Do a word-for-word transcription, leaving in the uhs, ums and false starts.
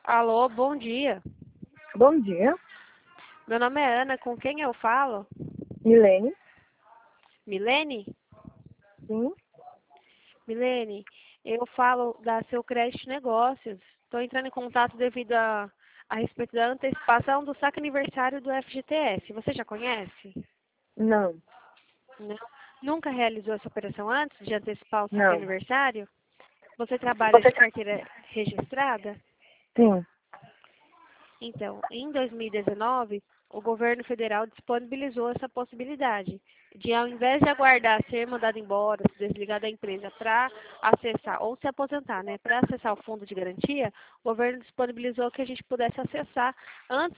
Alô, bom dia. Bom dia, Meu nome é Ana, com quem eu falo? Milene. Milene? Sim, Milene, eu falo da Seu Crédito Negócios. Estou entrando em contato devido a, a respeito da antecipação do saque aniversário do F G T S. Você já conhece? não, Não. Nunca realizou essa operação antes de antecipar o saque não. aniversário? Você trabalha Você de tá... carteira registrada? Sim, Então, em dois mil e dezenove, o governo federal disponibilizou essa possibilidade de, ao invés de aguardar ser mandado embora, se desligar da empresa para acessar, ou se aposentar, né, para acessar o fundo de garantia, o governo disponibilizou que a gente pudesse acessar antes